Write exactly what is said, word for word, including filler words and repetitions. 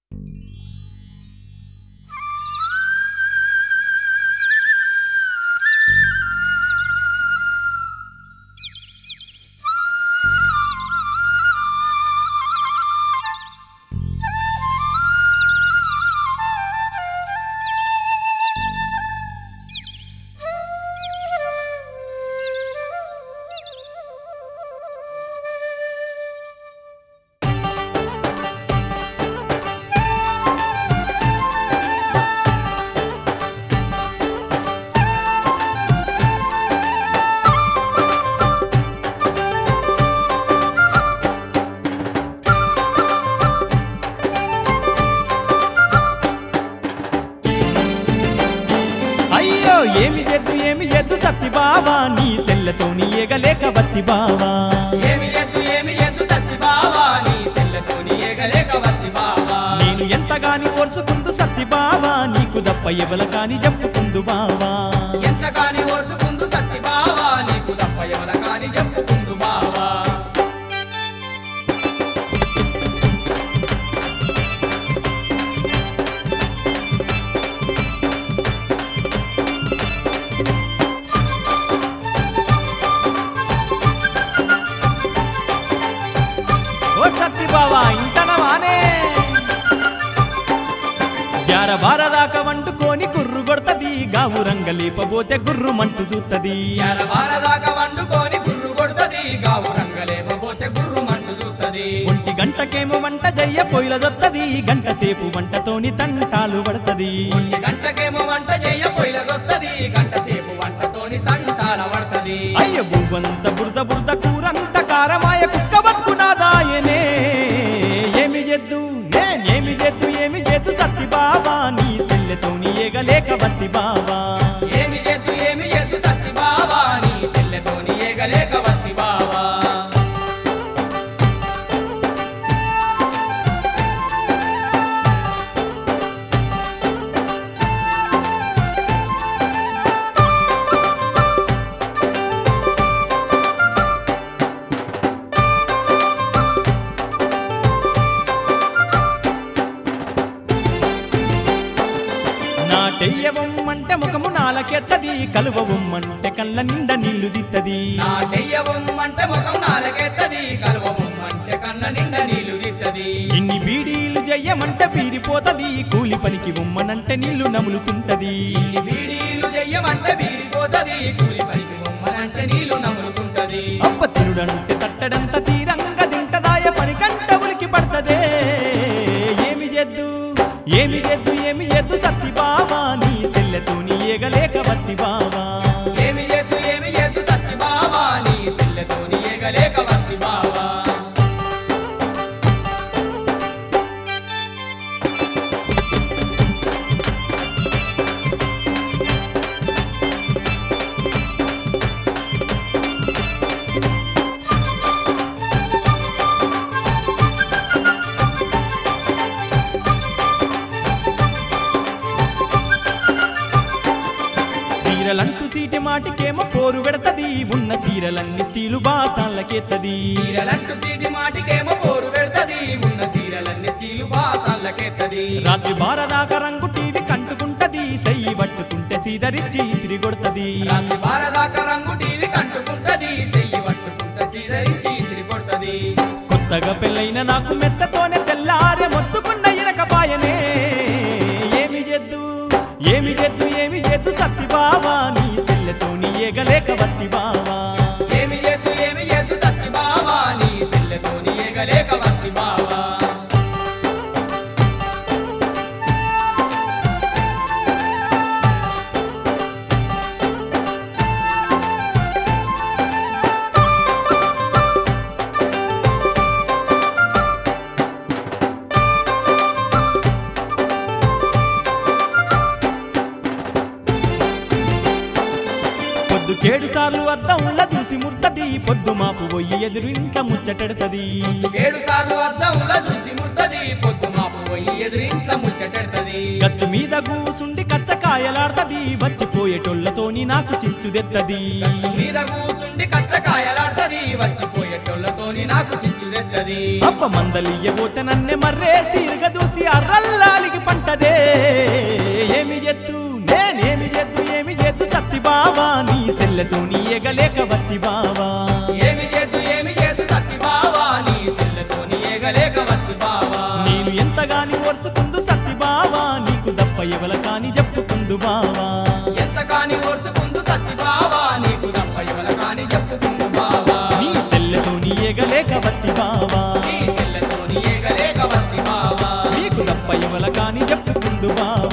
ఏమి జెద్దు ఏమి జెద్దు సత్తి బావా నీ సెల్లతోని ఏగలేక వత్తి బావా ఏమి జెద్దు ఏమి జెద్దు సత్తి బావా నీ సెల్లతోని ఏగలేక వత్తి బావా నేను ఎంతగాని ఓర్చుకుందు సత్తి బావా నీకు దప్ప ఎవల కాని చెప్పుకుందు బావా ఎంతగాని ఓర్చుకుందు సత్తి బావా నీకు దప్ప ఎవల కాని చెప్పుకుందు బావా సత్తి బావా ఇంతనవానే గ్యార బారదాక వండుకొని గుర్రు కొడతది గావు రంగలేపబోతే గుర్రు మంటు చూస్తది యార వారదాకా వండుకొని గుర్రు కొడతది గావు రంగలేపబోతే గుర్రు మంటు చూస్తది ఒంటి గంటకేమో వంట జయ్య పొయ్యిల దొత్తది గంట సేపు వంటతోని తంటాలు పడతది ఒంటి గంటకేమో వంట చెయ్య పొయ్యిలదొస్తది గంట సేపు వంటతోని తంటాల పడతది అయ్య బువ్వంత బురద బురద కూరంత కారమాయ కుక్క బతుకునాదాయనే ఏమి జెద్దు నేనేమి జెద్దు ఏమి జెద్దు సత్తి బావా నీ సెల్లెతోని ఏగలేక వత్తి బావా ఏమి జెద్దు ఏమి జెద్దు సత్తి బావా నీ సెల్లతోని ఏగలేక వత్తి బావా నాటెయ్యవమ్మంటే ముఖము నాలకెత్తది కలువవమ్మంటే కళ్ళ నిండా నీళ్లు దిత్తది నాటెయ్యవమ్మంటే ముఖం నాలకెత్తది కలువవమ్మంటే కళ్ళ నిండా నీళ్లు దిత్తది ఇన్ని బీడీలు జయ్యమంటే పీరిపోతది కూలి పనికి ఉమ్మనంటే నీళ్లు నములుతుంటది ఇన్ని బీడీలు చెయ్యమంటే బీరిపోతది కూలి పనికి బొమ్మనంటే నీళ్లు నములుకుంటది అప్ప తిరుడంటే తట్టడంత తీరంగా తింటదాయ పని కంట ఉలికి పడతదే ఏమి జెద్దు ఏమి జెద్దు ఏమి జెద్దు సత్తి బావా నీ సెల్లెతోని ఏగలేక వత్తి బావా ఏమి జెద్దు ఏమి జెద్దు సత్తి బావా నీ సెల్లతోని ఏగలేక వత్తి బావా సీరలంటూ సీటి మాటికేమో పోరు పెడతది ఉన్న సీరలన్నీ స్టీలు బాసాలకెత్తది సీరలంటూ సీటి మాటికేమో పోరు పెడతది ఉన్న సీరలన్నీ స్టీలు బాసాలకెత్తది రాత్రి బారదాకా రంగు టీవీ కంటుకుంటది సయ్యి పట్టుకుంటే సీదరిచ్చి తిరిగొడతది రాత్రి బారదాకా రంగు టీవీ కంటుకుంటది సెయ్యి పట్టుకుంటే సీదరించి ఇసిరి కొడతది కొత్తగా పెళ్ళైన నాకు మెత్తతోనే తెల్లారే మొత్తుకున్న ఇరకపాయనే ఏమి జెద్దు ఏమి జెద్దు ఏమి జెద్దు సత్తి బావా నీ సెల్లెతోని ఏగలేక వత్తి బావా ఏమి జెద్దు ఏమి జెద్దు సత్తి బావా నీ సెల్లతోని ఏగలేక వత్తి బావా పొద్దుకేడు సార్లు అద్దంలా చూసి ముర్తది పొద్దు మాపు పోయి ఎదురు ఇంట్లో ముచ్చటెడతది ఏడు సార్లు అద్దంలా చూసి ముర్తది పొద్దు మాపు పోయి ఎదురింట్ల ముచ్చటెడతది గచ్చు మీద కూసుండి కచ్చకాయలాడతది వచ్చిపోయేటోళ్లతోని నాకు చిచ్చుదెత్తది గచ్చు మీద కూసుండి కచ్చకాయలాడతది వచ్చిపోయేటోళ్లతోని నాకు చిచ్చుదెత్తది అప్ప మందలియ్యబోతే నన్నే మర్రే సీరుగా చూసి అర్రల్ ఏగలేక వత్తి బావా ఏమి చేద్దు ఏమి చేద్దు సత్తి బావా నీ సెల్లతోని ఏగలేక వత్తి బావా నేను ఎంతగాని ఓర్చుకుందు సత్తి బావా నీకు దప్ప ఎవల కాని చెప్పుకుందు బావా ఎంత కాని ఓర్చుకుందు సత్తి బావా నీకు దప్ప ఎవల కాని చెప్పుకుందు బావా నీ సెల్లతోని ఏగలేక వత్తి బావా నీ సెల్లతోని ఏగలేక వత్తి బావా నీకు దప్ప ఎవల కాని చెప్పుకుందు బావా